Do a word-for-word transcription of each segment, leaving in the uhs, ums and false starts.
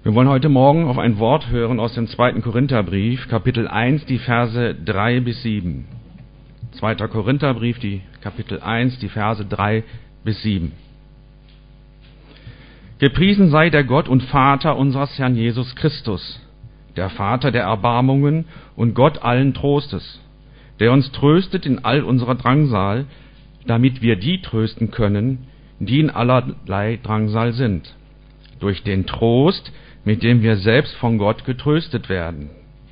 Wir wollen heute Morgen auf ein Wort hören aus dem zweiten Korintherbrief, Kapitel eins, die Verse drei bis sieben. zweiter Korintherbrief, die Kapitel eins, die Verse drei bis sieben. Gepriesen sei der Gott und Vater unseres Herrn Jesus Christus, der Vater der Erbarmungen und Gott allen Trostes, der uns tröstet in all unserer Drangsal, damit wir die trösten können, die in allerlei Drangsal sind, durch den Trost, mit dem wir selbst von Gott getröstet werden.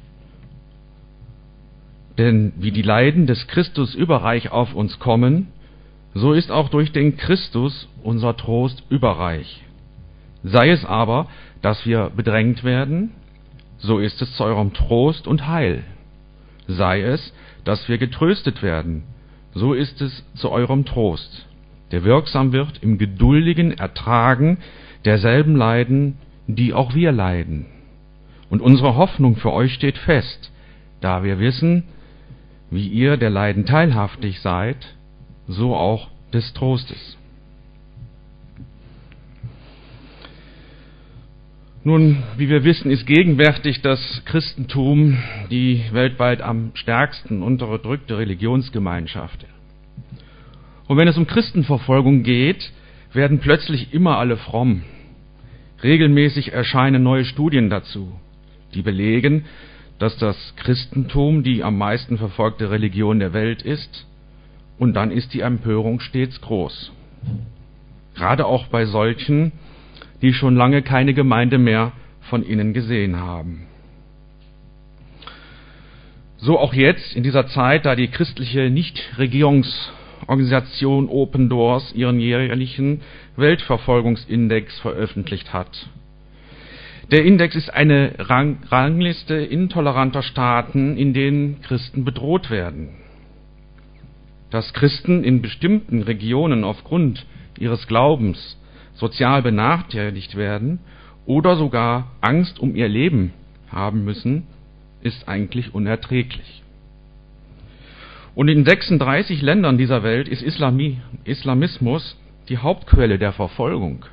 Denn wie die Leiden des Christus überreich auf uns kommen, so ist auch durch den Christus unser Trost überreich. Sei es aber, dass wir bedrängt werden, so ist es zu eurem Trost und Heil. Sei es, dass wir getröstet werden, so ist es zu eurem Trost, der wirksam wird im geduldigen Ertragen derselben Leiden, die auch wir leiden. Und unsere Hoffnung für euch steht fest, da wir wissen, wie ihr der Leiden teilhaftig seid, so auch des Trostes. Nun, wie wir wissen, ist gegenwärtig das Christentum die weltweit am stärksten unterdrückte Religionsgemeinschaft. Und wenn es um Christenverfolgung geht, werden plötzlich immer alle fromm. Regelmäßig erscheinen neue Studien dazu, die belegen, dass das Christentum die am meisten verfolgte Religion der Welt ist, und dann ist die Empörung stets groß. Gerade auch bei solchen, die schon lange keine Gemeinde mehr von innen gesehen haben. So auch jetzt in dieser Zeit, da die christliche Nichtregierungsorganisation Open Doors ihren jährlichen Weltverfolgungsindex veröffentlicht hat. Der Index ist eine Rang- Rangliste intoleranter Staaten, in denen Christen bedroht werden. Dass Christen in bestimmten Regionen aufgrund ihres Glaubens sozial benachteiligt werden oder sogar Angst um ihr Leben haben müssen, ist eigentlich unerträglich. Und in sechsunddreißig Ländern dieser Welt ist Islami- Islamismus die Hauptquelle der Verfolgung.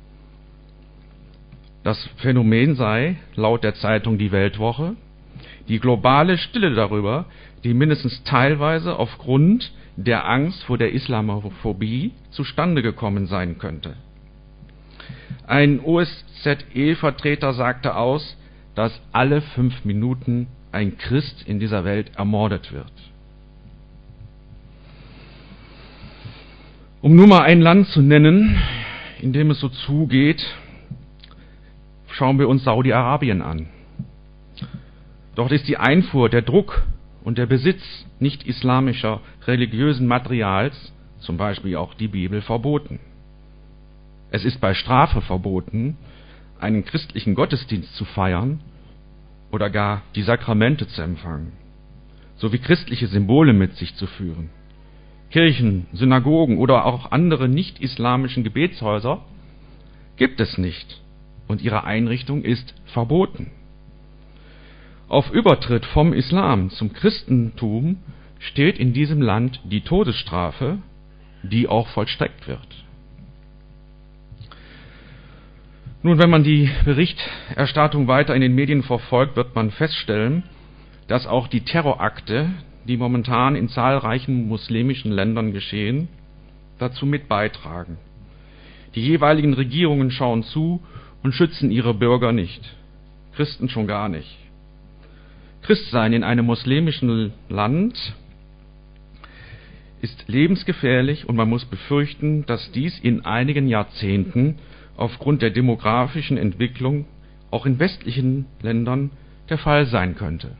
Das Phänomen sei, laut der Zeitung Die Weltwoche, die globale Stille darüber, die mindestens teilweise aufgrund der Angst vor der Islamophobie zustande gekommen sein könnte. Ein O S Z E-Vertreter sagte aus, dass alle fünf Minuten ein Christ in dieser Welt ermordet wird. Um nur mal ein Land zu nennen, in dem es so zugeht, schauen wir uns Saudi-Arabien an. Dort ist die Einfuhr, der Druck und der Besitz nicht-islamischer religiösen Materials, zum Beispiel auch die Bibel, verboten. Es ist bei Strafe verboten, einen christlichen Gottesdienst zu feiern oder gar die Sakramente zu empfangen, sowie christliche Symbole mit sich zu führen. Kirchen, Synagogen oder auch andere nicht-islamischen Gebetshäuser gibt es nicht und ihre Einrichtung ist verboten. Auf Übertritt vom Islam zum Christentum steht in diesem Land die Todesstrafe, die auch vollstreckt wird. Nun, wenn man die Berichterstattung weiter in den Medien verfolgt, wird man feststellen, dass auch die Terrorakte, die momentan in zahlreichen muslimischen Ländern geschehen, dazu mit beitragen. Die jeweiligen Regierungen schauen zu und schützen ihre Bürger nicht, Christen schon gar nicht. Christsein in einem muslimischen Land ist lebensgefährlich und man muss befürchten, dass dies in einigen Jahrzehnten aufgrund der demografischen Entwicklung auch in westlichen Ländern der Fall sein könnte.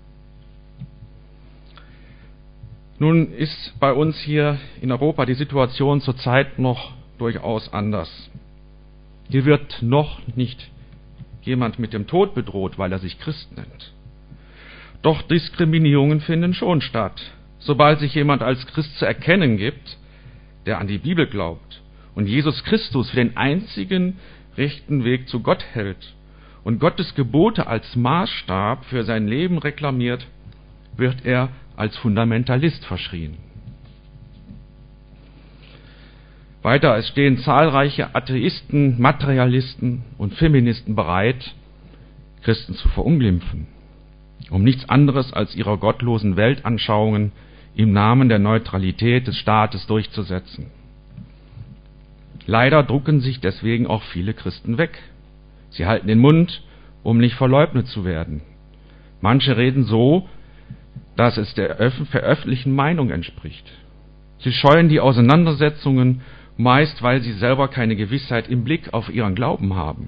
Nun ist bei uns hier in Europa die Situation zurzeit noch durchaus anders. Hier wird noch nicht jemand mit dem Tod bedroht, weil er sich Christ nennt. Doch Diskriminierungen finden schon statt. Sobald sich jemand als Christ zu erkennen gibt, der an die Bibel glaubt und Jesus Christus für den einzigen rechten Weg zu Gott hält und Gottes Gebote als Maßstab für sein Leben reklamiert, wird er als Fundamentalist verschrien. Weiter, es stehen zahlreiche Atheisten, Materialisten und Feministen bereit, Christen zu verunglimpfen, um nichts anderes als ihre gottlosen Weltanschauungen im Namen der Neutralität des Staates durchzusetzen. Leider drucken sich deswegen auch viele Christen weg. Sie halten den Mund, um nicht verleugnet zu werden. Manche reden so, dass es der veröffentlichten Meinung entspricht. Sie scheuen die Auseinandersetzungen, meist weil sie selber keine Gewissheit im Blick auf ihren Glauben haben.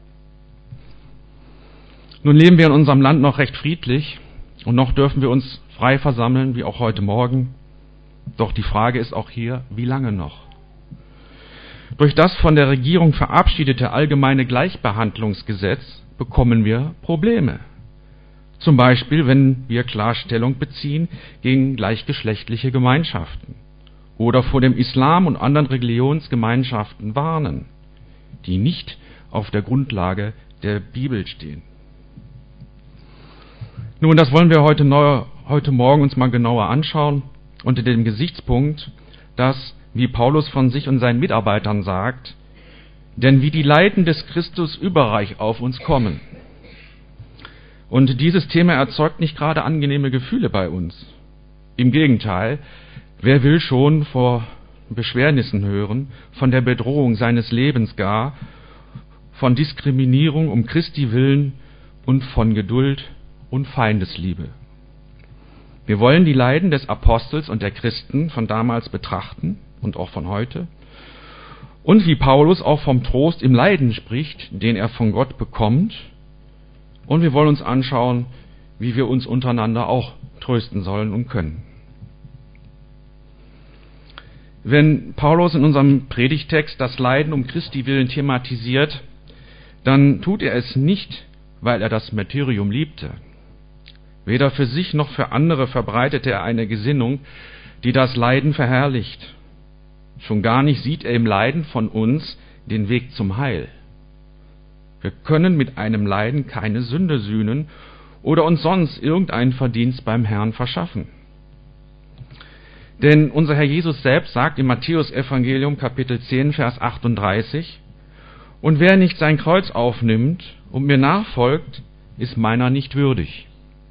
Nun leben wir in unserem Land noch recht friedlich und noch dürfen wir uns frei versammeln, wie auch heute Morgen. Doch die Frage ist auch hier, wie lange noch? Durch das von der Regierung verabschiedete allgemeine Gleichbehandlungsgesetz bekommen wir Probleme. Zum Beispiel, wenn wir klar Stellung beziehen gegen gleichgeschlechtliche Gemeinschaften oder vor dem Islam und anderen Religionsgemeinschaften warnen, die nicht auf der Grundlage der Bibel stehen. Nun, das wollen wir heute, neu, heute Morgen uns mal genauer anschauen, unter dem Gesichtspunkt, dass, wie Paulus von sich und seinen Mitarbeitern sagt, denn wie die Leiden des Christus überreich auf uns kommen. Und dieses Thema erzeugt nicht gerade angenehme Gefühle bei uns. Im Gegenteil, wer will schon vor Beschwernissen hören, von der Bedrohung seines Lebens gar, von Diskriminierung um Christi willen und von Geduld und Feindesliebe. Wir wollen die Leiden des Apostels und der Christen von damals betrachten und auch von heute und wie Paulus auch vom Trost im Leiden spricht, den er von Gott bekommt. Und wir wollen uns anschauen, wie wir uns untereinander auch trösten sollen und können. Wenn Paulus in unserem Predigtext das Leiden um Christi willen thematisiert, dann tut er es nicht, weil er das Martyrium liebte. Weder für sich noch für andere verbreitete er eine Gesinnung, die das Leiden verherrlicht. Schon gar nicht sieht er im Leiden von uns den Weg zum Heil. Wir können mit einem Leiden keine Sünde sühnen oder uns sonst irgendeinen Verdienst beim Herrn verschaffen. Denn unser Herr Jesus selbst sagt im Matthäus-Evangelium Kapitel zehn, Vers achtunddreißig, und wer nicht sein Kreuz aufnimmt und mir nachfolgt, ist meiner nicht würdig.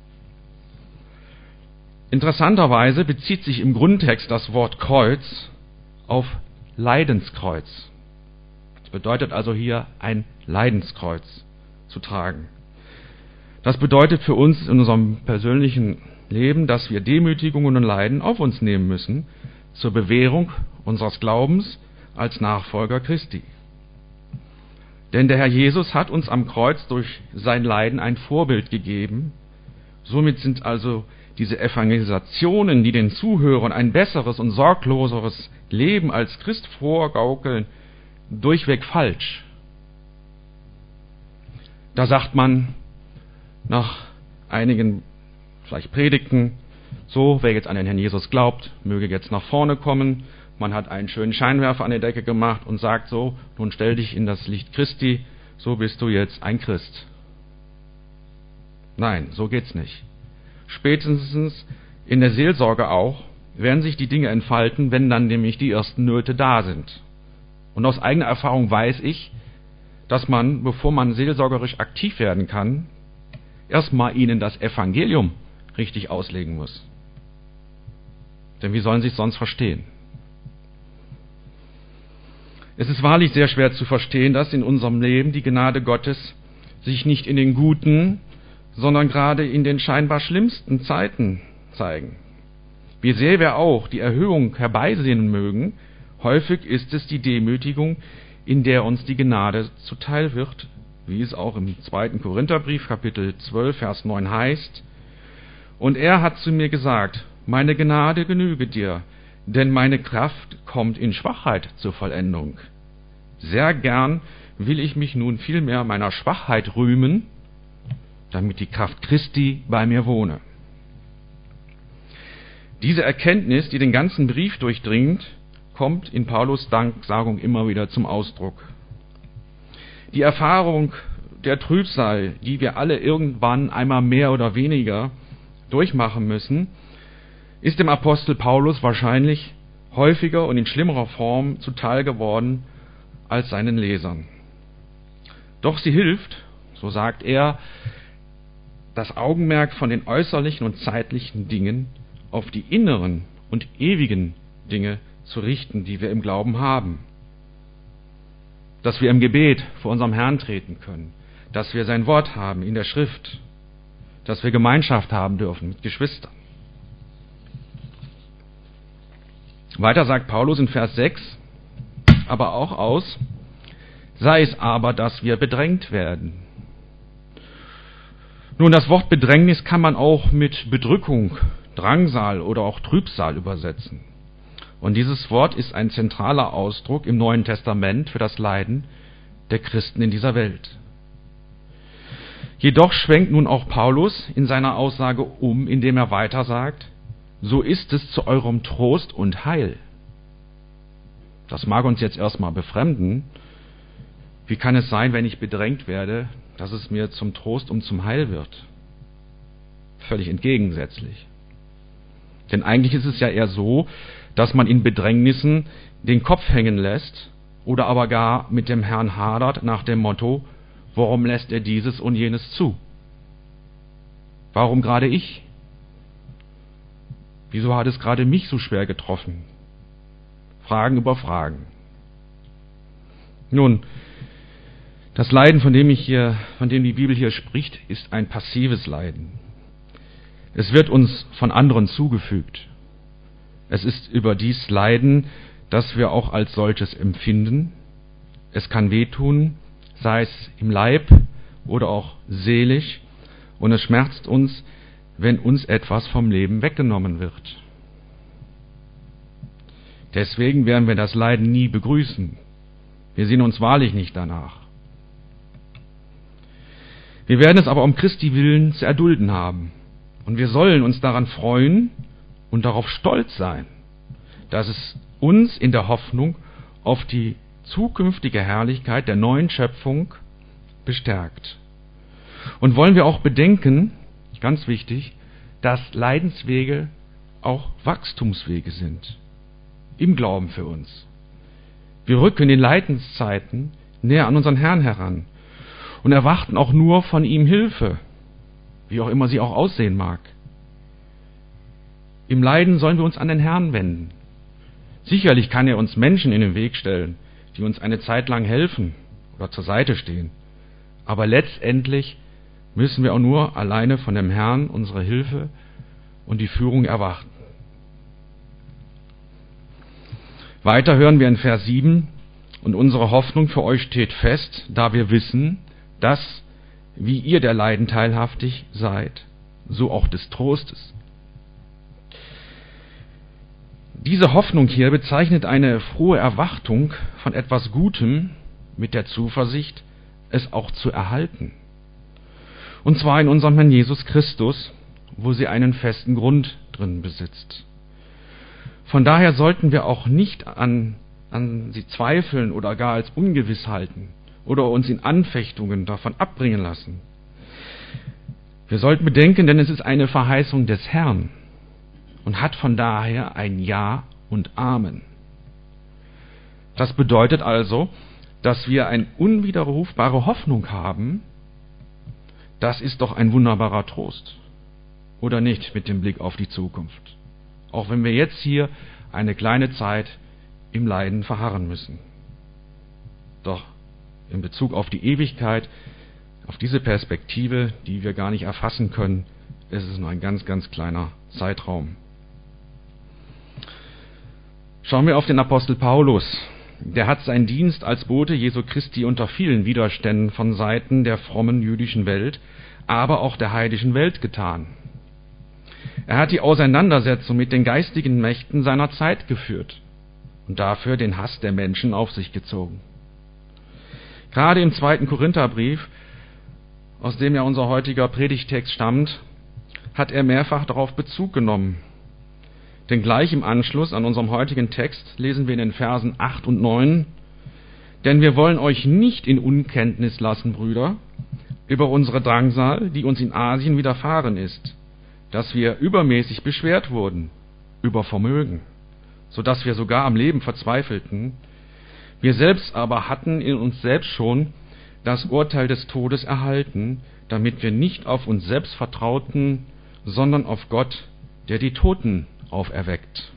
Interessanterweise bezieht sich im Grundtext das Wort Kreuz auf Leidenskreuz. Das bedeutet also hier ein Leidenskreuz zu tragen. Das bedeutet für uns in unserem persönlichen Leben, dass wir Demütigungen und Leiden auf uns nehmen müssen zur Bewährung unseres Glaubens als Nachfolger Christi. Denn der Herr Jesus hat uns am Kreuz durch sein Leiden ein Vorbild gegeben. Somit sind also diese Evangelisationen, die den Zuhörern ein besseres und sorgloseres Leben als Christ vorgaukeln, durchweg falsch. Da sagt man nach einigen vielleicht Predigten, so, wer jetzt an den Herrn Jesus glaubt, möge jetzt nach vorne kommen. Man hat einen schönen Scheinwerfer an die Decke gemacht und sagt so, nun stell dich in das Licht Christi, so bist du jetzt ein Christ. Nein, so geht's nicht. Spätestens in der Seelsorge auch werden sich die Dinge entfalten, wenn dann nämlich die ersten Nöte da sind. Und aus eigener Erfahrung weiß ich, dass man, bevor man seelsorgerisch aktiv werden kann, erstmal ihnen das Evangelium richtig auslegen muss. Denn wie sollen sie es sonst verstehen? Es ist wahrlich sehr schwer zu verstehen, dass in unserem Leben die Gnade Gottes sich nicht in den guten, sondern gerade in den scheinbar schlimmsten Zeiten zeigen. Wie sehr wir auch die Erhöhung herbeisehnen mögen, häufig ist es die Demütigung, in der uns die Gnade zuteil wird, wie es auch im zweiten Korintherbrief, Kapitel zwölf, Vers neun heißt. Und er hat zu mir gesagt, meine Gnade genüge dir, denn meine Kraft kommt in Schwachheit zur Vollendung. Sehr gern will ich mich nun vielmehr meiner Schwachheit rühmen, damit die Kraft Christi bei mir wohne. Diese Erkenntnis, die den ganzen Brief durchdringt, kommt in Paulus' Danksagung immer wieder zum Ausdruck. Die Erfahrung der Trübsal, die wir alle irgendwann einmal mehr oder weniger durchmachen müssen, ist dem Apostel Paulus wahrscheinlich häufiger und in schlimmerer Form zuteil geworden als seinen Lesern. Doch sie hilft, so sagt er, das Augenmerk von den äußerlichen und zeitlichen Dingen auf die inneren und ewigen Dinge zu richten, die wir im Glauben haben. Dass wir im Gebet vor unserem Herrn treten können, dass wir sein Wort haben in der Schrift, dass wir Gemeinschaft haben dürfen mit Geschwistern. Weiter sagt Paulus in Vers sechs aber auch aus, sei es aber, dass wir bedrängt werden. Nun, das Wort Bedrängnis kann man auch mit Bedrückung, Drangsal oder auch Trübsal übersetzen. Und dieses Wort ist ein zentraler Ausdruck im Neuen Testament für das Leiden der Christen in dieser Welt. Jedoch schwenkt nun auch Paulus in seiner Aussage um, indem er weiter sagt, so ist es zu eurem Trost und Heil. Das mag uns jetzt erstmal befremden. Wie kann es sein, wenn ich bedrängt werde, dass es mir zum Trost und zum Heil wird? Völlig entgegensätzlich. Denn eigentlich ist es ja eher so, dass man in Bedrängnissen den Kopf hängen lässt oder aber gar mit dem Herrn hadert nach dem Motto, warum lässt er dieses und jenes zu? Warum gerade ich? Wieso hat es gerade mich so schwer getroffen? Fragen über Fragen. Nun, das Leiden, von dem ich hier, von dem die Bibel hier spricht, ist ein passives Leiden. Es wird uns von anderen zugefügt. Es ist überdies Leiden, das wir auch als solches empfinden. Es kann wehtun, sei es im Leib oder auch seelisch, und es schmerzt uns, wenn uns etwas vom Leben weggenommen wird. Deswegen werden wir das Leiden nie begrüßen. Wir sehen uns wahrlich nicht danach. Wir werden es aber um Christi willen zu erdulden haben. Und wir sollen uns daran freuen und darauf stolz sein, dass es uns in der Hoffnung auf die zukünftige Herrlichkeit der neuen Schöpfung bestärkt. Und wollen wir auch bedenken, ganz wichtig, dass Leidenswege auch Wachstumswege sind. Im Glauben für uns. Wir rücken in Leidenszeiten näher an unseren Herrn heran und erwarten auch nur von ihm Hilfe, wie auch immer sie auch aussehen mag. Im Leiden sollen wir uns an den Herrn wenden. Sicherlich kann er uns Menschen in den Weg stellen, die uns eine Zeit lang helfen oder zur Seite stehen. Aber letztendlich müssen wir auch nur alleine von dem Herrn unsere Hilfe und die Führung erwarten. Weiter hören wir in Vers sieben, und unsere Hoffnung für euch steht fest, da wir wissen, dass, wie ihr der Leiden teilhaftig seid, so auch des Trostes. Diese Hoffnung hier bezeichnet eine frohe Erwartung von etwas Gutem mit der Zuversicht, es auch zu erhalten. Und zwar in unserem Herrn Jesus Christus, wo sie einen festen Grund drin besitzt. Von daher sollten wir auch nicht an, an sie zweifeln oder gar als ungewiss halten oder uns in Anfechtungen davon abbringen lassen. Wir sollten bedenken, denn es ist eine Verheißung des Herrn und hat von daher ein Ja und Amen. Das bedeutet also, dass wir eine unwiderrufbare Hoffnung haben. Das ist doch ein wunderbarer Trost. Oder nicht mit dem Blick auf die Zukunft? Auch wenn wir jetzt hier eine kleine Zeit im Leiden verharren müssen. Doch in Bezug auf die Ewigkeit, auf diese Perspektive, die wir gar nicht erfassen können, ist es nur ein ganz, ganz kleiner Zeitraum. Schauen wir auf den Apostel Paulus. Der hat seinen Dienst als Bote Jesu Christi unter vielen Widerständen von Seiten der frommen jüdischen Welt, aber auch der heidnischen Welt getan. Er hat die Auseinandersetzung mit den geistigen Mächten seiner Zeit geführt und dafür den Hass der Menschen auf sich gezogen. Gerade im zweiten Korintherbrief, aus dem ja unser heutiger Predigtext stammt, hat er mehrfach darauf Bezug genommen. Denn gleich im Anschluss an unserem heutigen Text lesen wir in den Versen acht und neun, denn wir wollen euch nicht in Unkenntnis lassen, Brüder, über unsere Drangsal, die uns in Asien widerfahren ist, dass wir übermäßig beschwert wurden, über Vermögen, so dass wir sogar am Leben verzweifelten. Wir selbst aber hatten in uns selbst schon das Urteil des Todes erhalten, damit wir nicht auf uns selbst vertrauten, sondern auf Gott, der die Toten auferweckt.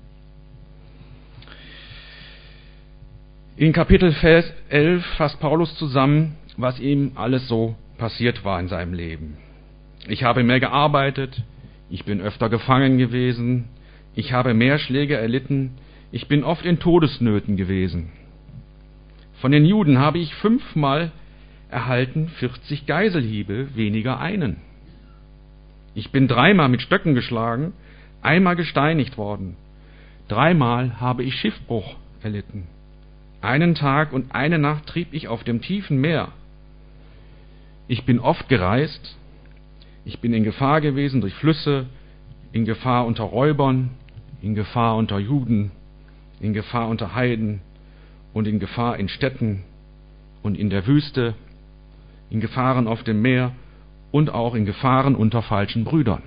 In Kapitel elf fasst Paulus zusammen, was ihm alles so passiert war in seinem Leben. Ich habe mehr gearbeitet, ich bin öfter gefangen gewesen, ich habe mehr Schläge erlitten, ich bin oft in Todesnöten gewesen. Von den Juden habe ich fünfmal erhalten vierzig Geiselhiebe, weniger einen. Ich bin dreimal mit Stöcken geschlagen, einmal gesteinigt worden. Dreimal habe ich Schiffbruch erlitten. Einen Tag und eine Nacht trieb ich auf dem tiefen Meer. Ich bin oft gereist, ich bin in Gefahr gewesen durch Flüsse, in Gefahr unter Räubern, in Gefahr unter Juden, in Gefahr unter Heiden und in Gefahr in Städten und in der Wüste, in Gefahren auf dem Meer und auch in Gefahren unter falschen Brüdern.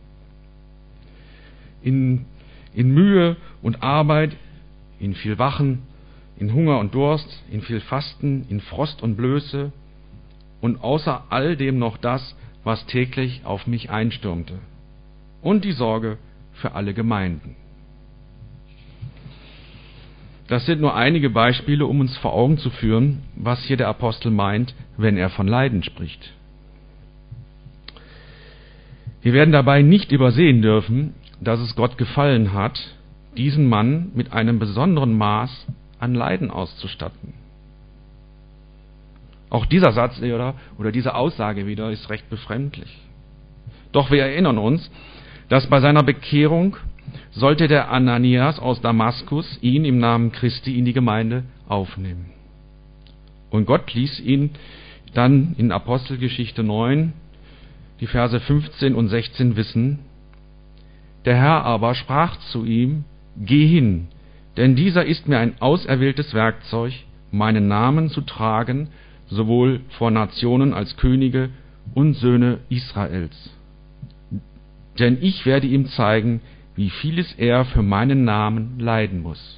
In, in Mühe und Arbeit, in viel Wachen, in Hunger und Durst, in viel Fasten, in Frost und Blöße und außer all dem noch das, was täglich auf mich einstürmte und die Sorge für alle Gemeinden. Das sind nur einige Beispiele, um uns vor Augen zu führen, was hier der Apostel meint, wenn er von Leiden spricht. Wir werden dabei nicht übersehen dürfen, dass es Gott gefallen hat, diesen Mann mit einem besonderen Maß an Leiden auszustatten. Auch dieser Satz oder, oder diese Aussage wieder ist recht befremdlich. Doch wir erinnern uns, dass bei seiner Bekehrung sollte der Ananias aus Damaskus ihn im Namen Christi in die Gemeinde aufnehmen. Und Gott ließ ihn dann in Apostelgeschichte neun, die Verse fünfzehn und sechzehn wissen: Der Herr aber sprach zu ihm: Geh hin, denn dieser ist mir ein auserwähltes Werkzeug, meinen Namen zu tragen, sowohl vor Nationen als Könige und Söhne Israels. Denn ich werde ihm zeigen, wie vieles er für meinen Namen leiden muss.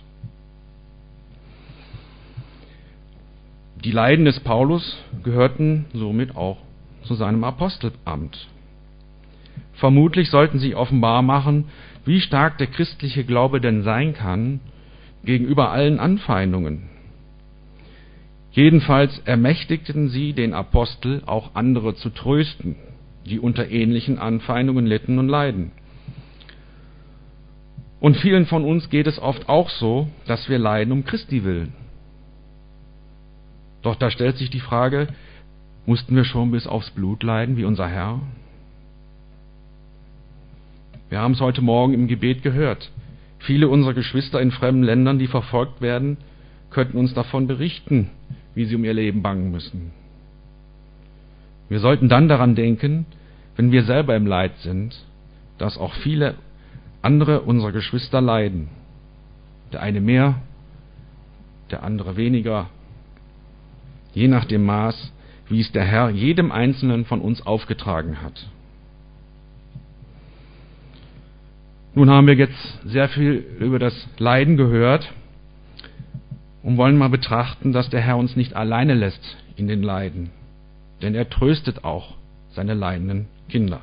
Die Leiden des Paulus gehörten somit auch zu seinem Apostelamt. Vermutlich sollten sie offenbar machen, wie stark der christliche Glaube denn sein kann gegenüber allen Anfeindungen. Jedenfalls ermächtigten sie den Apostel, auch andere zu trösten, die unter ähnlichen Anfeindungen litten und leiden. Und vielen von uns geht es oft auch so, dass wir leiden um Christi willen. Doch da stellt sich die Frage, mussten wir schon bis aufs Blut leiden, wie unser Herr? Wir haben es heute Morgen im Gebet gehört. Viele unserer Geschwister in fremden Ländern, die verfolgt werden, könnten uns davon berichten, wie sie um ihr Leben bangen müssen. Wir sollten dann daran denken, wenn wir selber im Leid sind, dass auch viele andere unserer Geschwister leiden. Der eine mehr, der andere weniger, je nach dem Maß, wie es der Herr jedem Einzelnen von uns aufgetragen hat. Nun haben wir jetzt sehr viel über das Leiden gehört und wollen mal betrachten, dass der Herr uns nicht alleine lässt in den Leiden, denn er tröstet auch seine leidenden Kinder.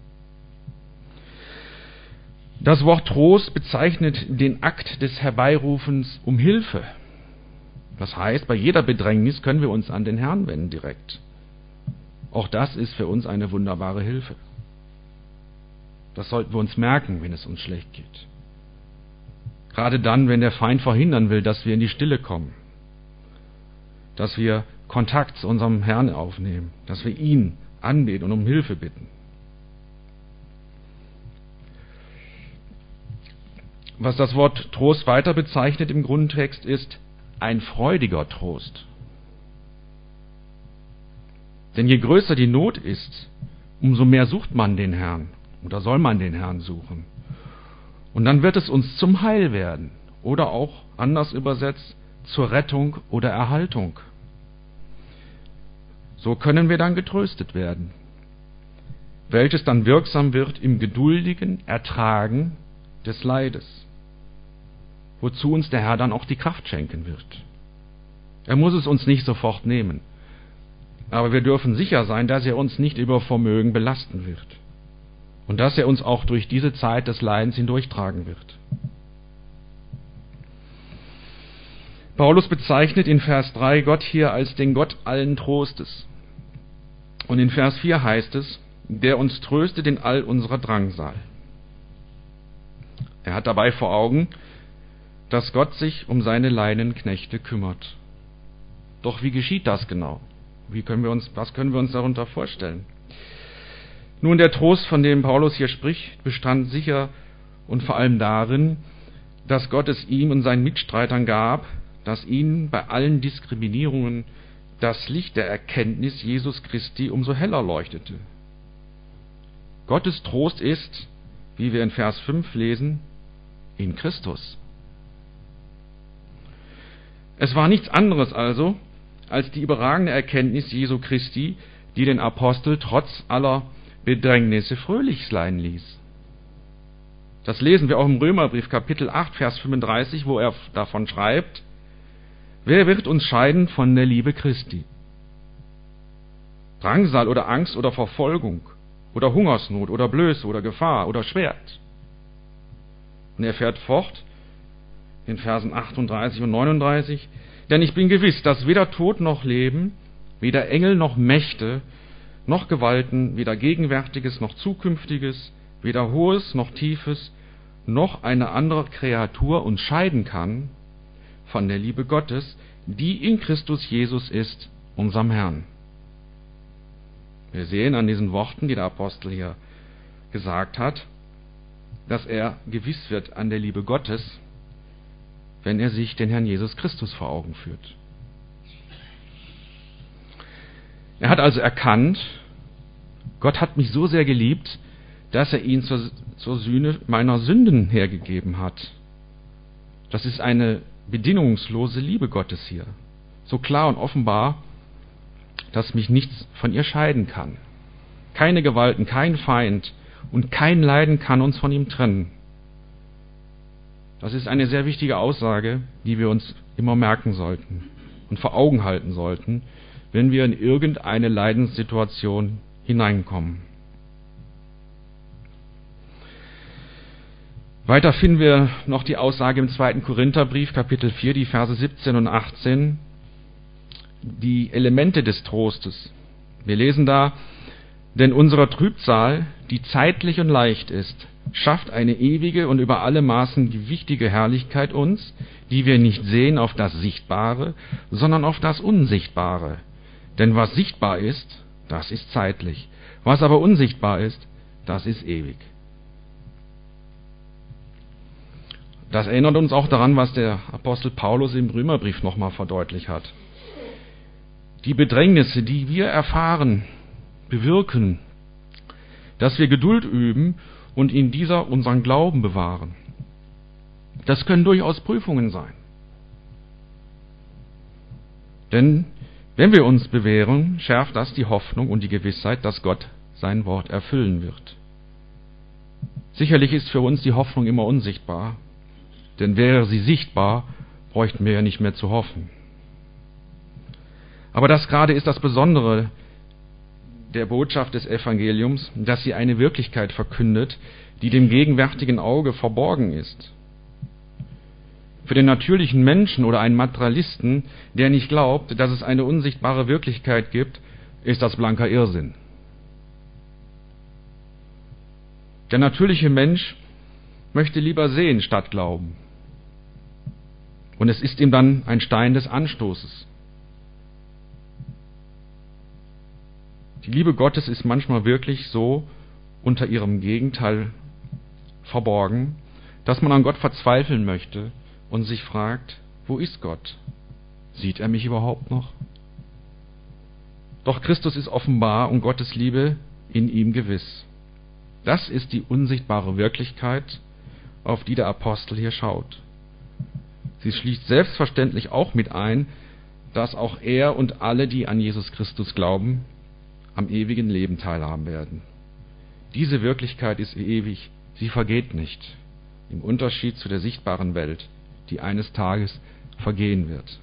Das Wort Trost bezeichnet den Akt des Herbeirufens um Hilfe. Das heißt, bei jeder Bedrängnis können wir uns an den Herrn wenden direkt. Auch das ist für uns eine wunderbare Hilfe. Das sollten wir uns merken, wenn es uns schlecht geht. Gerade dann, wenn der Feind verhindern will, dass wir in die Stille kommen, dass wir Kontakt zu unserem Herrn aufnehmen, dass wir ihn anbeten und um Hilfe bitten. Was das Wort Trost weiter bezeichnet im Grundtext ist ein freudiger Trost. Denn je größer die Not ist, umso mehr sucht man den Herrn oder soll man den Herrn suchen. Und dann wird es uns zum Heil werden oder auch anders übersetzt zur Rettung oder Erhaltung. So können wir dann getröstet werden, welches dann wirksam wird im geduldigen Ertragen des Leides. wozu uns der Herr dann auch die Kraft schenken wird. Er muss es uns nicht sofort nehmen, aber wir dürfen sicher sein, dass er uns nicht über Vermögen belasten wird und dass er uns auch durch diese Zeit des Leidens hindurchtragen wird. Paulus bezeichnet in Vers drei Gott hier als den Gott allen Trostes. Und in Vers vier heißt es, der uns tröstet in all unserer Drangsal. Er hat dabei vor Augen, dass Gott sich um seine leidenden Knechte kümmert. Doch wie geschieht das genau? Wie können wir uns, was können wir uns darunter vorstellen? Nun, der Trost, von dem Paulus hier spricht, bestand sicher und vor allem darin, dass Gott es ihm und seinen Mitstreitern gab, dass ihnen bei allen Diskriminierungen das Licht der Erkenntnis Jesus Christi umso heller leuchtete. Gottes Trost ist, wie wir in Vers fünf lesen, in Christus. Es war nichts anderes also, als die überragende Erkenntnis Jesu Christi, die den Apostel trotz aller Bedrängnisse fröhlich sein ließ. Das lesen wir auch im Römerbrief Kapitel acht, Vers fünfunddreißig, wo er davon schreibt, wer wird uns scheiden von der Liebe Christi? Drangsal oder Angst oder Verfolgung oder Hungersnot oder Blöße oder Gefahr oder Schwert. Und er fährt fort in Versen achtunddreißig und neununddreißig, denn ich bin gewiss, dass weder Tod noch Leben, weder Engel noch Mächte, noch Gewalten, weder Gegenwärtiges noch Zukünftiges, weder Hohes noch Tiefes, noch eine andere Kreatur uns scheiden kann von der Liebe Gottes, die in Christus Jesus ist, unserem Herrn. Wir sehen an diesen Worten, die der Apostel hier gesagt hat, dass er gewiss wird an der Liebe Gottes, wenn er sich den Herrn Jesus Christus vor Augen führt. Er hat also erkannt, Gott hat mich so sehr geliebt, dass er ihn zur, zur Sühne meiner Sünden hergegeben hat. Das ist eine bedingungslose Liebe Gottes hier. So klar und offenbar, dass mich nichts von ihr scheiden kann. Keine Gewalten, kein Feind und kein Leiden kann uns von ihm trennen. Das ist eine sehr wichtige Aussage, die wir uns immer merken sollten und vor Augen halten sollten, wenn wir in irgendeine Leidenssituation hineinkommen. Weiter finden wir noch die Aussage im zweiten Korintherbrief, Kapitel vier, die Verse siebzehn und achtzehn, die Elemente des Trostes. Wir lesen da, denn unsere Trübsal, die zeitlich und leicht ist, schafft eine ewige und über alle Maßen gewichtige Herrlichkeit uns, die wir nicht sehen auf das Sichtbare, sondern auf das Unsichtbare. Denn was sichtbar ist, das ist zeitlich. Was aber unsichtbar ist, das ist ewig. Das erinnert uns auch daran, was der Apostel Paulus im Römerbrief nochmal verdeutlicht hat. Die Bedrängnisse, die wir erfahren, bewirken, dass wir Geduld üben und in dieser unseren Glauben bewahren. Das können durchaus Prüfungen sein. Denn wenn wir uns bewähren, schärft das die Hoffnung und die Gewissheit, dass Gott sein Wort erfüllen wird. Sicherlich ist für uns die Hoffnung immer unsichtbar, denn wäre sie sichtbar, bräuchten wir ja nicht mehr zu hoffen. Aber das gerade ist das Besondere der Botschaft des Evangeliums, dass sie eine Wirklichkeit verkündet, die dem gegenwärtigen Auge verborgen ist. Für den natürlichen Menschen oder einen Materialisten, der nicht glaubt, dass es eine unsichtbare Wirklichkeit gibt, ist das blanker Irrsinn. Der natürliche Mensch möchte lieber sehen statt glauben. Und es ist ihm dann ein Stein des Anstoßes. Die Liebe Gottes ist manchmal wirklich so unter ihrem Gegenteil verborgen, dass man an Gott verzweifeln möchte und sich fragt, wo ist Gott? Sieht er mich überhaupt noch? Doch Christus ist offenbar und Gottes Liebe in ihm gewiss. Das ist die unsichtbare Wirklichkeit, auf die der Apostel hier schaut. Sie schließt selbstverständlich auch mit ein, dass auch er und alle, die an Jesus Christus glauben, am ewigen Leben teilhaben werden. Diese Wirklichkeit ist ewig, sie vergeht nicht, im Unterschied zu der sichtbaren Welt, die eines Tages vergehen wird.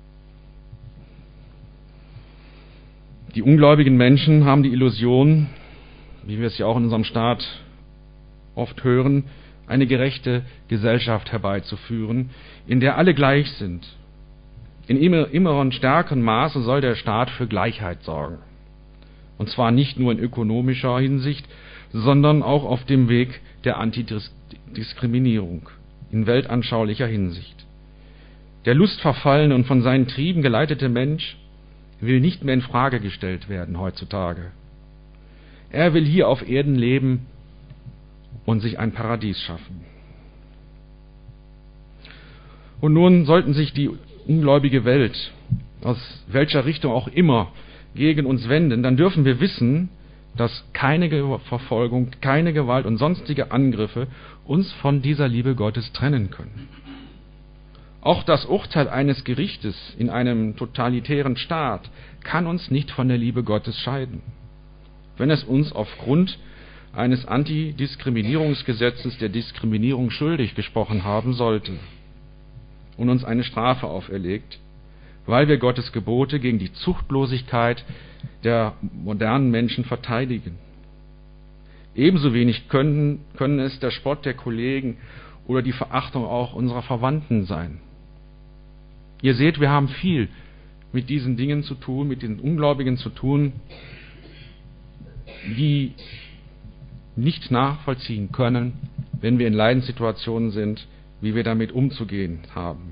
Die ungläubigen Menschen haben die Illusion, wie wir es ja auch in unserem Staat oft hören, eine gerechte Gesellschaft herbeizuführen, in der alle gleich sind. In immer, immer und stärkerem Maße soll der Staat für Gleichheit sorgen. Und zwar nicht nur in ökonomischer Hinsicht, sondern auch auf dem Weg der Antidiskriminierung, in weltanschaulicher Hinsicht. Der lustverfallene und von seinen Trieben geleitete Mensch will nicht mehr in Frage gestellt werden heutzutage. Er will hier auf Erden leben und sich ein Paradies schaffen. Und nun sollten sich die ungläubige Welt, aus welcher Richtung auch immer, gegen uns wenden, dann dürfen wir wissen, dass keine Verfolgung, keine Gewalt und sonstige Angriffe uns von dieser Liebe Gottes trennen können. Auch das Urteil eines Gerichtes in einem totalitären Staat kann uns nicht von der Liebe Gottes scheiden, wenn es uns aufgrund eines Antidiskriminierungsgesetzes der Diskriminierung schuldig gesprochen haben sollte und uns eine Strafe auferlegt, weil wir Gottes Gebote gegen die Zuchtlosigkeit der modernen Menschen verteidigen. Ebenso wenig können, können es der Spott der Kollegen oder die Verachtung auch unserer Verwandten sein. Ihr seht, wir haben viel mit diesen Dingen zu tun, mit den Ungläubigen zu tun, die nicht nachvollziehen können, wenn wir in Leidenssituationen sind, wie wir damit umzugehen haben.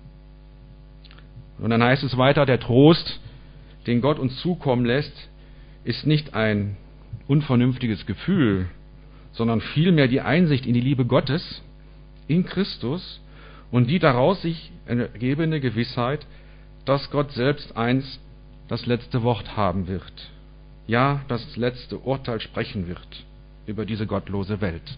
Und dann heißt es weiter, der Trost, den Gott uns zukommen lässt, ist nicht ein unvernünftiges Gefühl, sondern vielmehr die Einsicht in die Liebe Gottes in Christus und die daraus sich ergebende Gewissheit, dass Gott selbst einst das letzte Wort haben wird. Ja, das letzte Urteil sprechen wird über diese gottlose Welt.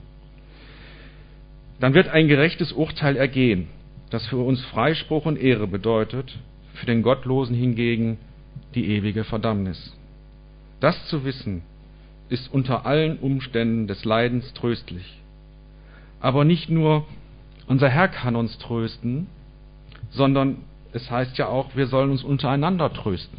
Dann wird ein gerechtes Urteil ergehen, das für uns Freispruch und Ehre bedeutet, für den Gottlosen hingegen die ewige Verdammnis. Das zu wissen, ist unter allen Umständen des Leidens tröstlich. Aber nicht nur unser Herr kann uns trösten, sondern es heißt ja auch, wir sollen uns untereinander trösten.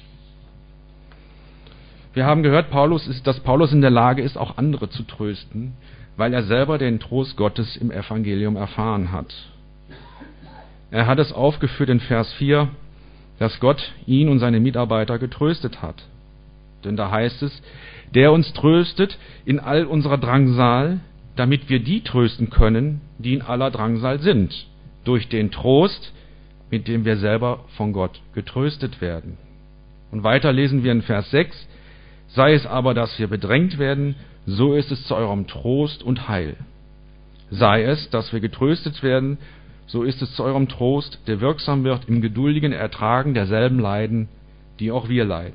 Wir haben gehört, Paulus ist, dass Paulus in der Lage ist, auch andere zu trösten, weil er selber den Trost Gottes im Evangelium erfahren hat. Er hat es aufgeführt in Vers vier, dass Gott ihn und seine Mitarbeiter getröstet hat. Denn da heißt es, der uns tröstet in all unserer Drangsal, damit wir die trösten können, die in aller Drangsal sind, durch den Trost, mit dem wir selber von Gott getröstet werden. Und weiter lesen wir in Vers sechs, sei es aber, dass wir bedrängt werden, so ist es zu eurem Trost und Heil. Sei es, dass wir getröstet werden, so ist es zu eurem Trost, der wirksam wird im geduldigen Ertragen derselben Leiden, die auch wir leiden.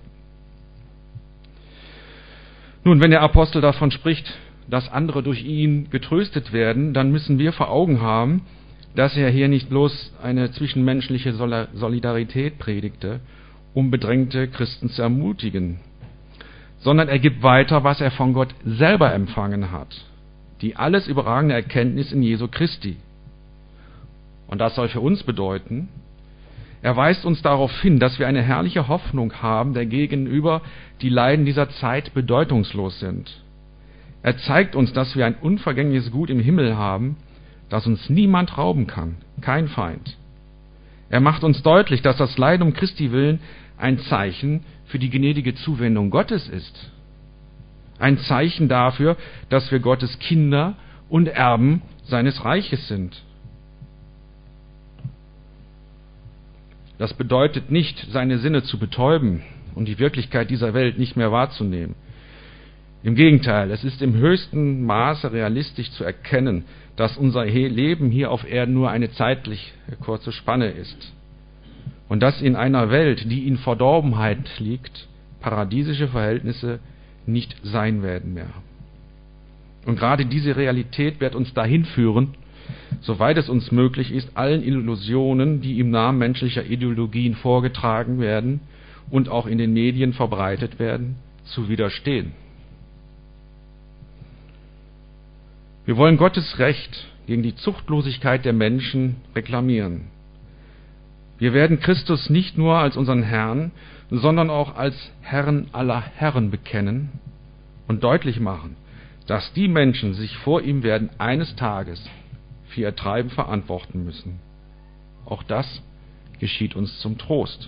Nun, wenn der Apostel davon spricht, dass andere durch ihn getröstet werden, dann müssen wir vor Augen haben, dass er hier nicht bloß eine zwischenmenschliche Solidarität predigte, um bedrängte Christen zu ermutigen, sondern er gibt weiter, was er von Gott selber empfangen hat, die alles überragende Erkenntnis in Jesu Christi. Und das soll für uns bedeuten, er weist uns darauf hin, dass wir eine herrliche Hoffnung haben, der gegenüber die Leiden dieser Zeit bedeutungslos sind. Er zeigt uns, dass wir ein unvergängliches Gut im Himmel haben, das uns niemand rauben kann, kein Feind. Er macht uns deutlich, dass das Leiden um Christi willen ein Zeichen für die gnädige Zuwendung Gottes ist. Ein Zeichen dafür, dass wir Gottes Kinder und Erben seines Reiches sind. Das bedeutet nicht, seine Sinne zu betäuben und die Wirklichkeit dieser Welt nicht mehr wahrzunehmen. Im Gegenteil, es ist im höchsten Maße realistisch zu erkennen, dass unser Leben hier auf Erden nur eine zeitlich kurze Spanne ist und dass in einer Welt, die in Verdorbenheit liegt, paradiesische Verhältnisse nicht sein werden mehr. Und gerade diese Realität wird uns dahin führen, soweit es uns möglich ist, allen Illusionen, die im Namen menschlicher Ideologien vorgetragen werden und auch in den Medien verbreitet werden, zu widerstehen. Wir wollen Gottes Recht gegen die Zuchtlosigkeit der Menschen reklamieren. Wir werden Christus nicht nur als unseren Herrn, sondern auch als Herrn aller Herren bekennen und deutlich machen, dass die Menschen sich vor ihm werden eines Tages für ihr Treiben verantworten müssen. Auch das geschieht uns zum Trost.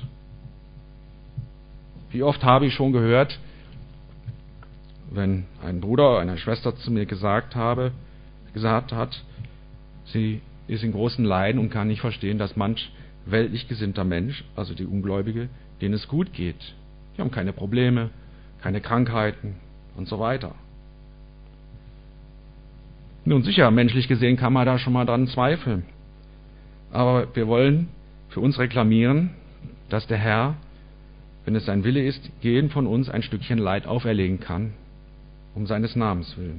Wie oft habe ich schon gehört, wenn ein Bruder oder eine Schwester zu mir gesagt habe, gesagt hat, sie ist in großen Leiden und kann nicht verstehen, dass manch weltlich gesinnter Mensch, also die Ungläubige, denen es gut geht. Die haben keine Probleme, keine Krankheiten und so weiter. Nun sicher, menschlich gesehen kann man da schon mal dran zweifeln. Aber wir wollen für uns reklamieren, dass der Herr, wenn es sein Wille ist, jedem von uns ein Stückchen Leid auferlegen kann, um seines Namens willen.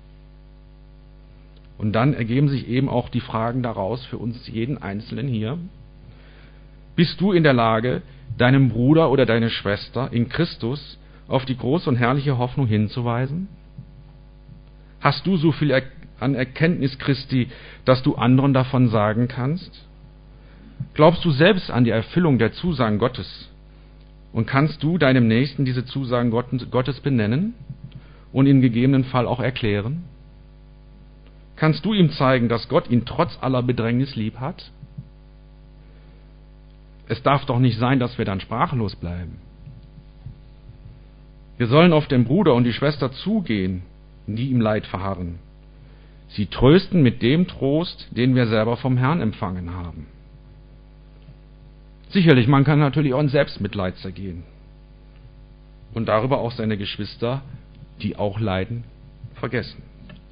Und dann ergeben sich eben auch die Fragen daraus für uns jeden Einzelnen hier. Bist du in der Lage, deinem Bruder oder deine Schwester in Christus auf die große und herrliche Hoffnung hinzuweisen? Hast du so viel an Erkenntnis Christi, dass du anderen davon sagen kannst? Glaubst du selbst an die Erfüllung der Zusagen Gottes? Und kannst du deinem Nächsten diese Zusagen Gottes benennen und in gegebenen Fall auch erklären? Kannst du ihm zeigen, dass Gott ihn trotz aller Bedrängnis lieb hat? Es darf doch nicht sein, dass wir dann sprachlos bleiben. Wir sollen auf den Bruder und die Schwester zugehen, die im Leid verharren. Sie trösten mit dem Trost, den wir selber vom Herrn empfangen haben. Sicherlich, man kann natürlich auch in Selbstmitleid zergehen und darüber auch seine Geschwister, die auch leiden, vergessen.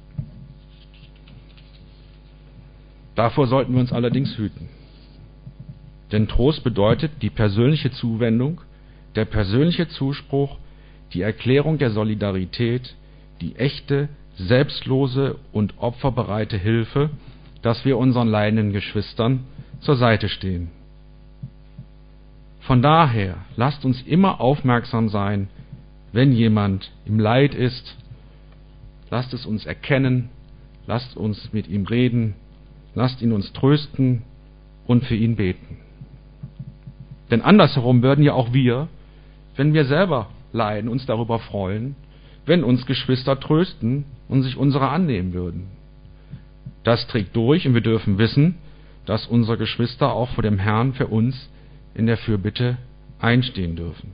Davor sollten wir uns allerdings hüten. Denn Trost bedeutet die persönliche Zuwendung, der persönliche Zuspruch, die Erklärung der Solidarität, die echte, selbstlose und opferbereite Hilfe, dass wir unseren leidenden Geschwistern zur Seite stehen. Von daher, lasst uns immer aufmerksam sein, wenn jemand im Leid ist. Lasst es uns erkennen, lasst uns mit ihm reden, lasst ihn uns trösten und für ihn beten. Denn andersherum würden ja auch wir, wenn wir selber leiden, uns darüber freuen, wenn uns Geschwister trösten und sich unserer annehmen würden. Das trägt durch und wir dürfen wissen, dass unsere Geschwister auch vor dem Herrn für uns in der Fürbitte einstehen dürfen.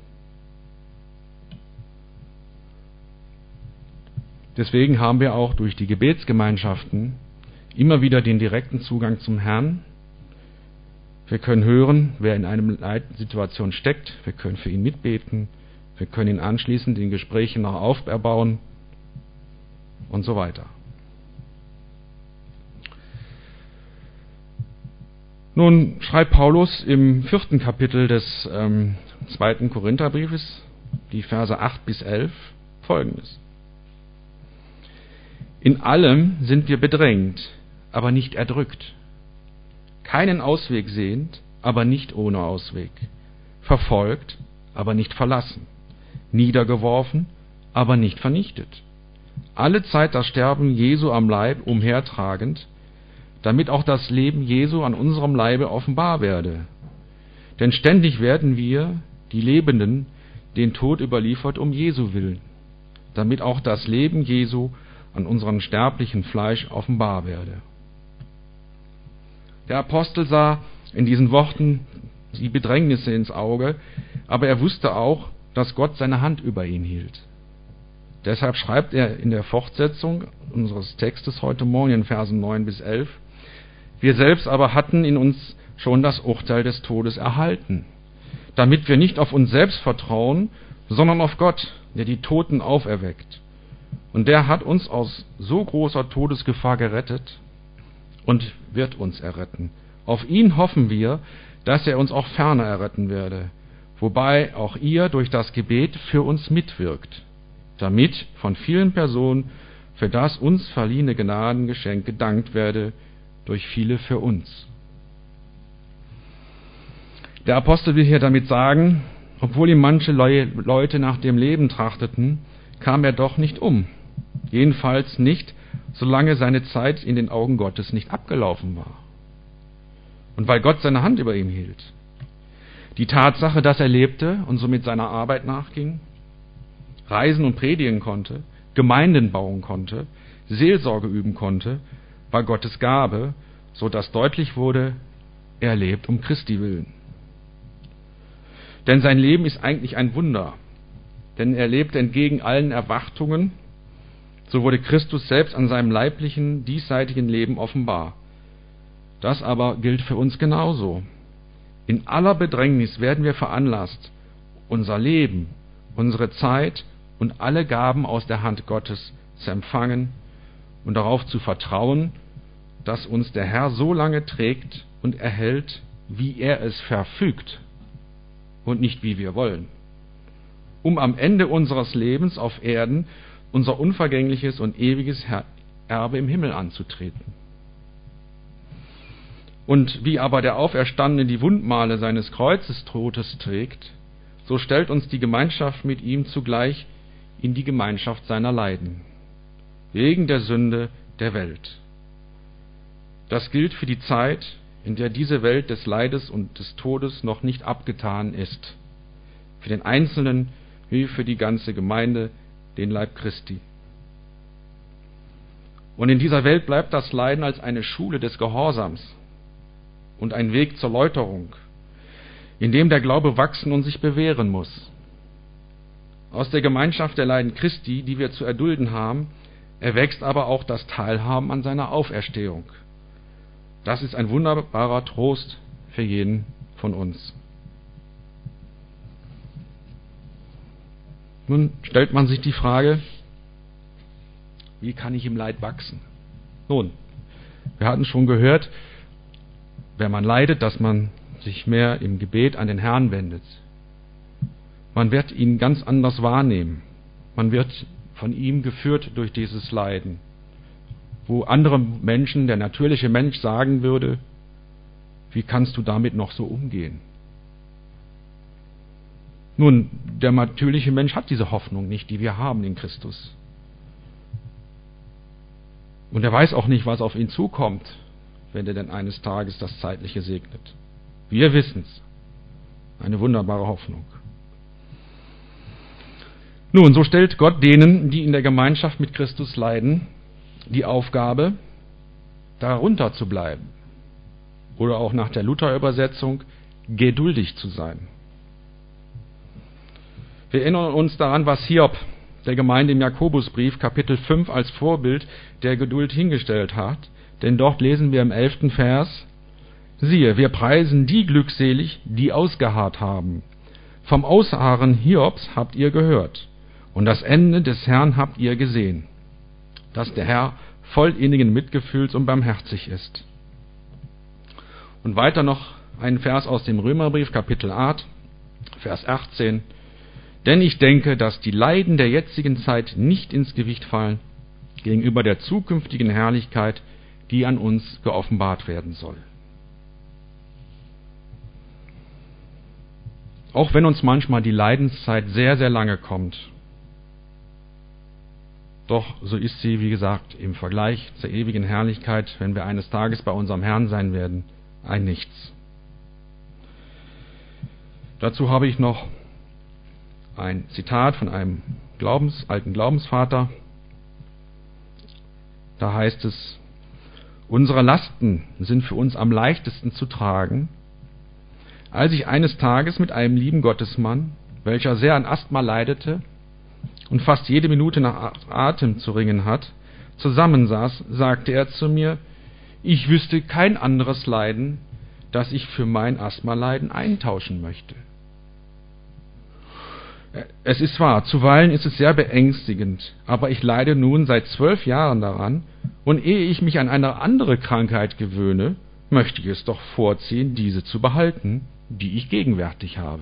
Deswegen haben wir auch durch die Gebetsgemeinschaften immer wieder den direkten Zugang zum Herrn. Wir können hören, wer in einer Leidsituation steckt. Wir können für ihn mitbeten. Wir können ihn anschließend in Gesprächen noch auferbauen und so weiter. Nun schreibt Paulus im vierten Kapitel des ähm, zweiten Korintherbriefes, die Verse acht bis elf, Folgendes. In allem sind wir bedrängt, aber nicht erdrückt. Keinen Ausweg sehend, aber nicht ohne Ausweg. Verfolgt, aber nicht verlassen. Niedergeworfen, aber nicht vernichtet. Alle Zeit das Sterben Jesu am Leib umhertragend, damit auch das Leben Jesu an unserem Leibe offenbar werde. Denn ständig werden wir, die Lebenden, den Tod überliefert um Jesu willen, damit auch das Leben Jesu an unserem sterblichen Fleisch offenbar werde. Der Apostel sah in diesen Worten die Bedrängnisse ins Auge, aber er wusste auch, dass Gott seine Hand über ihn hielt. Deshalb schreibt er in der Fortsetzung unseres Textes heute Morgen in Versen neun bis elf, wir selbst aber hatten in uns schon das Urteil des Todes erhalten, damit wir nicht auf uns selbst vertrauen, sondern auf Gott, der die Toten auferweckt. Und der hat uns aus so großer Todesgefahr gerettet und wird uns erretten. Auf ihn hoffen wir, dass er uns auch ferner erretten werde, wobei auch ihr durch das Gebet für uns mitwirkt, damit von vielen Personen für das uns verliehene Gnadengeschenk gedankt werde, durch viele für uns. Der Apostel will hier damit sagen, obwohl ihm manche Leute nach dem Leben trachteten, kam er doch nicht um. Jedenfalls nicht solange seine Zeit in den Augen Gottes nicht abgelaufen war. Und weil Gott seine Hand über ihm hielt. Die Tatsache, dass er lebte und somit seiner Arbeit nachging, reisen und predigen konnte, Gemeinden bauen konnte, Seelsorge üben konnte, war Gottes Gabe, so dass deutlich wurde, er lebt um Christi willen. Denn sein Leben ist eigentlich ein Wunder, denn er lebte entgegen allen Erwartungen, so wurde Christus selbst an seinem leiblichen, diesseitigen Leben offenbar. Das aber gilt für uns genauso. In aller Bedrängnis werden wir veranlasst, unser Leben, unsere Zeit und alle Gaben aus der Hand Gottes zu empfangen und darauf zu vertrauen, dass uns der Herr so lange trägt und erhält, wie er es verfügt und nicht wie wir wollen, um am Ende unseres Lebens auf Erden unser unvergängliches und ewiges Erbe im Himmel anzutreten. Und wie aber der Auferstandene die Wundmale seines Kreuzestodes trägt, so stellt uns die Gemeinschaft mit ihm zugleich in die Gemeinschaft seiner Leiden, wegen der Sünde der Welt. Das gilt für die Zeit, in der diese Welt des Leides und des Todes noch nicht abgetan ist, für den Einzelnen wie für die ganze Gemeinde, den Leib Christi. Und in dieser Welt bleibt das Leiden als eine Schule des Gehorsams und ein Weg zur Läuterung, in dem der Glaube wachsen und sich bewähren muss. Aus der Gemeinschaft der Leiden Christi, die wir zu erdulden haben, erwächst aber auch das Teilhaben an seiner Auferstehung. Das ist ein wunderbarer Trost für jeden von uns. Nun stellt man sich die Frage, wie kann ich im Leid wachsen? Nun, wir hatten schon gehört, wenn man leidet, dass man sich mehr im Gebet an den Herrn wendet. Man wird ihn ganz anders wahrnehmen. Man wird von ihm geführt durch dieses Leiden. Wo andere Menschen, der natürliche Mensch sagen würde, wie kannst du damit noch so umgehen? Nun, der natürliche Mensch hat diese Hoffnung nicht, die wir haben in Christus. Und er weiß auch nicht, was auf ihn zukommt, wenn er denn eines Tages das Zeitliche segnet. Wir wissen's. Eine wunderbare Hoffnung. Nun, so stellt Gott denen, die in der Gemeinschaft mit Christus leiden, die Aufgabe, darunter zu bleiben. Oder auch nach der Luther-Übersetzung, geduldig zu sein. Wir erinnern uns daran, was Hiob der Gemeinde im Jakobusbrief Kapitel fünf als Vorbild der Geduld hingestellt hat. Denn dort lesen wir im elften Vers: Siehe, wir preisen die glückselig, die ausgeharrt haben. Vom Ausharren Hiobs habt ihr gehört, und das Ende des Herrn habt ihr gesehen, dass der Herr voll innigen Mitgefühls und barmherzig ist. Und weiter noch ein Vers aus dem Römerbrief, Kapitel acht, Vers achtzehn. Denn ich denke, dass die Leiden der jetzigen Zeit nicht ins Gewicht fallen gegenüber der zukünftigen Herrlichkeit, die an uns geoffenbart werden soll. Auch wenn uns manchmal die Leidenszeit sehr, sehr lange kommt, doch so ist sie, wie gesagt, im Vergleich zur ewigen Herrlichkeit, wenn wir eines Tages bei unserem Herrn sein werden, ein Nichts. Dazu habe ich noch ein Zitat von einem Glaubens, alten Glaubensvater. Da heißt es: Unsere Lasten sind für uns am leichtesten zu tragen, als ich eines Tages mit einem lieben Gottesmann, welcher sehr an Asthma leidete und fast jede Minute nach Atem zu ringen hat, zusammensaß, sagte er zu mir: Ich wüsste kein anderes Leiden, das ich für mein Asthma-Leiden eintauschen möchte. Es ist wahr, zuweilen ist es sehr beängstigend, aber ich leide nun seit zwölf Jahren daran, und ehe ich mich an eine andere Krankheit gewöhne, möchte ich es doch vorziehen, diese zu behalten, die ich gegenwärtig habe.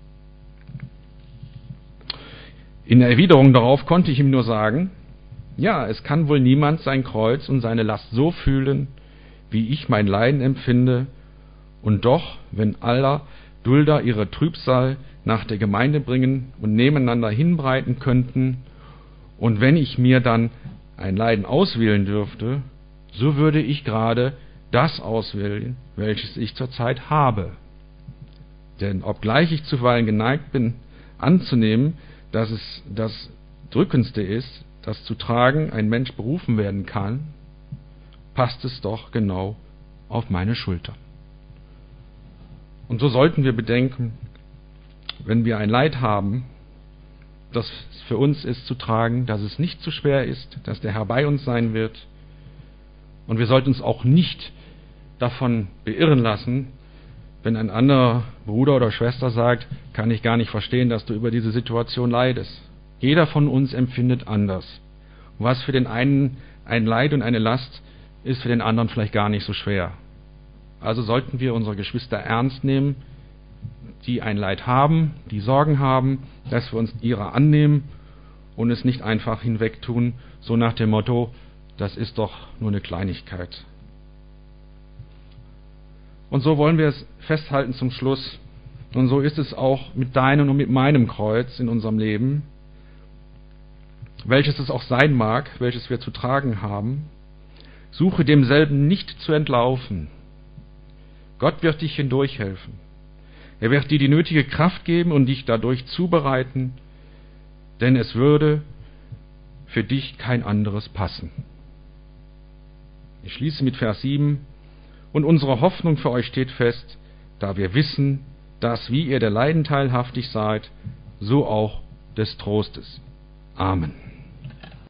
In Erwiderung darauf konnte ich ihm nur sagen: Ja, es kann wohl niemand sein Kreuz und seine Last so fühlen, wie ich mein Leiden empfinde, und doch, wenn aller Dulder ihre Trübsal nach der Gemeinde bringen und nebeneinander hinbreiten könnten, und wenn ich mir dann ein Leiden auswählen dürfte, so würde ich gerade das auswählen, welches ich zurzeit habe. Denn obgleich ich zuweilen geneigt bin, anzunehmen, dass es das Drückendste ist, das zu tragen ein Mensch berufen werden kann, passt es doch genau auf meine Schulter. Und so sollten wir bedenken, wenn wir ein Leid haben, das für uns ist zu tragen, dass es nicht zu schwer ist, dass der Herr bei uns sein wird. Und wir sollten uns auch nicht davon beirren lassen, wenn ein anderer Bruder oder Schwester sagt, kann ich gar nicht verstehen, dass du über diese Situation leidest. Jeder von uns empfindet anders. Was für den einen ein Leid und eine Last ist, für den anderen vielleicht gar nicht so schwer. Also sollten wir unsere Geschwister ernst nehmen, die ein Leid haben, die Sorgen haben, dass wir uns ihrer annehmen und es nicht einfach hinwegtun, so nach dem Motto, das ist doch nur eine Kleinigkeit. Und so wollen wir es festhalten zum Schluss. Und so ist es auch mit deinem und mit meinem Kreuz in unserem Leben, welches es auch sein mag, welches wir zu tragen haben. Suche demselben nicht zu entlaufen. Gott wird dich hindurchhelfen. Er wird dir die nötige Kraft geben und dich dadurch zubereiten, denn es würde für dich kein anderes passen. Ich schließe mit Vers sieben. Und unsere Hoffnung für euch steht fest, da wir wissen, dass, wie ihr der Leiden teilhaftig seid, so auch des Trostes. Amen.